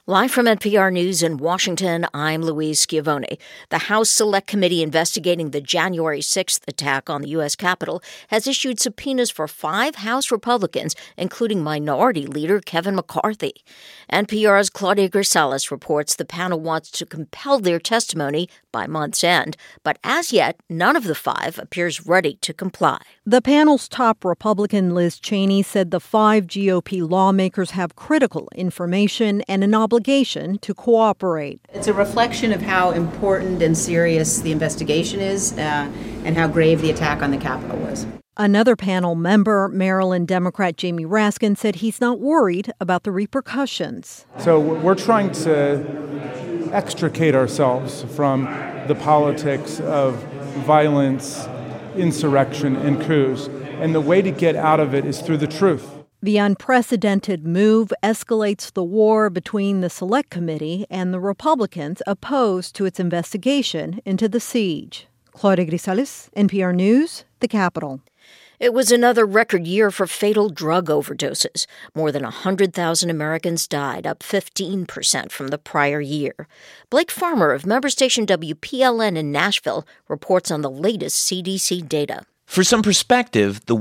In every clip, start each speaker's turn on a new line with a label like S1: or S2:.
S1: Live from NPR News in Washington, I'm Louise Schiavone. The House Select Committee investigating the January 6th attack on the U.S. Capitol has issued subpoenas for 5 House Republicans, including Minority Leader Kevin McCarthy. NPR's Claudia Grisales reports the panel wants to compel their testimony by month's end, but as yet, none of the 5 appears ready to comply.
S2: The panel's top Republican, Liz Cheney, said the 5 GOP lawmakers have critical information and an obligation to cooperate.
S3: It's a reflection of how important and serious the investigation is and how grave the attack on the Capitol was.
S2: Another panel member, Maryland Democrat Jamie Raskin, said he's not worried about the repercussions.
S4: So we're trying to extricate ourselves from the politics of violence, insurrection, and coups. And the way to get out of it is through the truth.
S2: The unprecedented move escalates the war between the Select Committee and the Republicans opposed to its investigation into the siege. Claudia Grisales, NPR News, the Capitol.
S1: It was another record year for fatal drug overdoses. More than 100,000 Americans died, up 15% from the prior year. Blake Farmer of member station WPLN in Nashville reports on the latest CDC data.
S5: For some perspective, the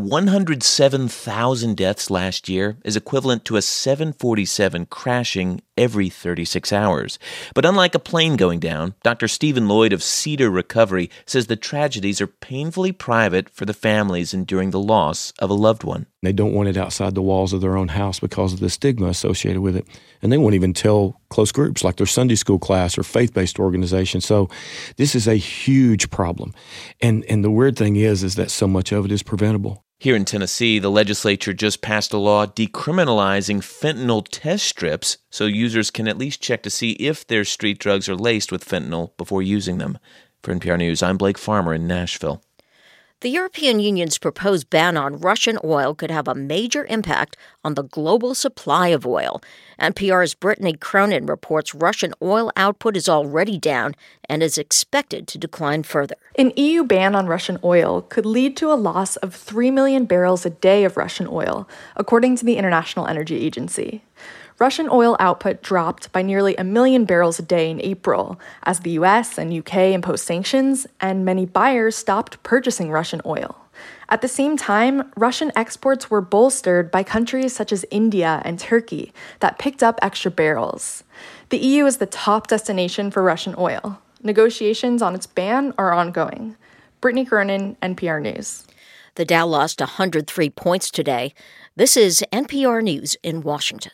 S5: 107,000 deaths last year is equivalent to a 747 crashing every 36 hours. But unlike a plane going down, Dr. Stephen Lloyd of Cedar Recovery says the tragedies are painfully private for the families enduring the loss of a loved one.
S6: They don't want it outside the walls of their own house because of the stigma associated with it. And they won't even tell close groups like their Sunday school class or faith-based organization. So this is a huge problem. And the weird thing is that so much of it is preventable.
S5: Here in Tennessee, the legislature just passed a law decriminalizing fentanyl test strips so users can at least check to see if their street drugs are laced with fentanyl before using them. For NPR News, I'm Blake Farmer in Nashville.
S1: The European Union's proposed ban on Russian oil could have a major impact on the global supply of oil. NPR's Brittany Cronin reports Russian oil output is already down and is expected to decline further.
S7: An EU ban on Russian oil could lead to a loss of 3 million barrels a day of Russian oil, according to the International Energy Agency. Russian oil output dropped by nearly 1 million barrels a day in April as the U.S. and U.K. imposed sanctions and many buyers stopped purchasing Russian oil. At the same time, Russian exports were bolstered by countries such as India and Turkey that picked up extra barrels. The EU is the top destination for Russian oil. Negotiations on its ban are ongoing. Brittany Cronin, NPR News.
S1: The Dow lost 103 points today. This is NPR News in Washington.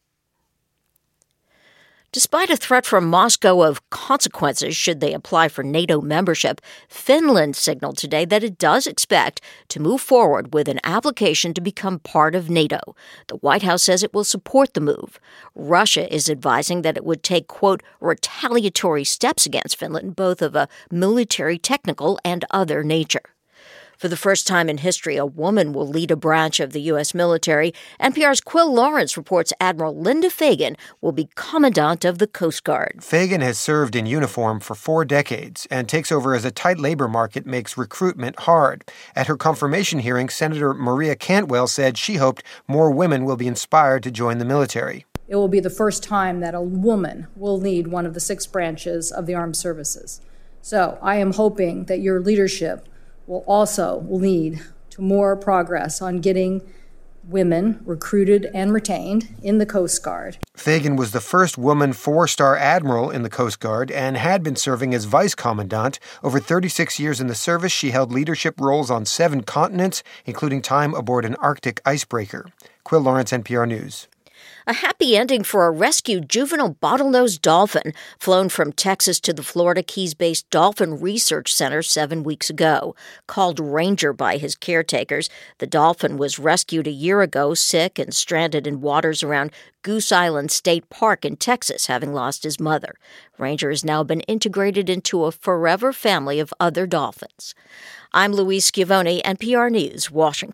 S1: Despite a threat from Moscow of consequences should they apply for NATO membership, Finland signaled today that it does expect to move forward with an application to become part of NATO. The White House says it will support the move. Russia is advising that it would take, quote, retaliatory steps against Finland, both of a military, technical, and other nature. For the first time in history, a woman will lead a branch of the U.S. military. NPR's Quill Lawrence reports Admiral Linda Fagan will be Commandant of the Coast Guard.
S8: Fagan has served in uniform for 4 decades and takes over as a tight labor market makes recruitment hard. At her confirmation hearing, Senator Maria Cantwell said she hoped more women will be inspired to join the military.
S9: It will be the first time that a woman will lead one of the 6 branches of the armed services. So I am hoping that your leadership will also lead to more progress on getting women recruited and retained in the Coast Guard.
S8: Fagan was the first woman 4-star admiral in the Coast Guard and had been serving as vice commandant. Over 36 years in the service, she held leadership roles on 7 continents, including time aboard an Arctic icebreaker. Quill Lawrence, NPR News.
S1: A happy ending for a rescued juvenile bottlenose dolphin flown from Texas to the Florida Keys-based Dolphin Research Center 7 weeks ago. Called Ranger by his caretakers, the dolphin was rescued a year ago, sick and stranded in waters around Goose Island State Park in Texas, having lost his mother. Ranger has now been integrated into a forever family of other dolphins. I'm Louise Schiavone, NPR News, Washington.